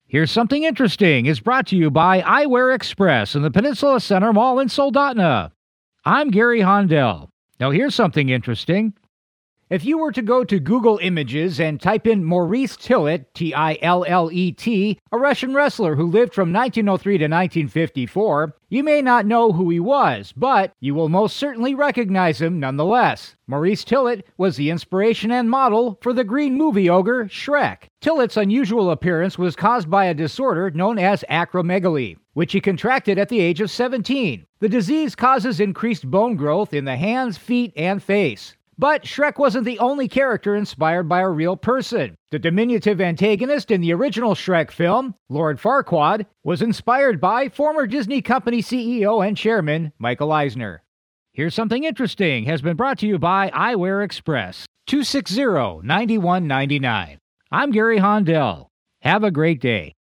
Here's Something Interesting is brought to you by Eyewear Express in the Peninsula Center Mall in Soldotna. I'm Gary Hondell. Now here's something interesting. If you were to go to Google Images and type in Maurice Tillet, Tillet, a Russian wrestler who lived from 1903 to 1954, you may not know who he was, but you will most certainly recognize him nonetheless. Maurice Tillet was the inspiration and model for the green movie ogre Shrek. Tillet's unusual appearance was caused by a disorder known as acromegaly, which he contracted at the age of 17. The disease causes increased bone growth in the hands, feet, and face. But Shrek wasn't the only character inspired by a real person. The diminutive antagonist in the original Shrek film, Lord Farquaad, was inspired by former Disney Company CEO and chairman Michael Eisner. Here's Something Interesting has been brought to you by Eyewear Express, 260-9199. I'm Gary Hondell. Have a great day.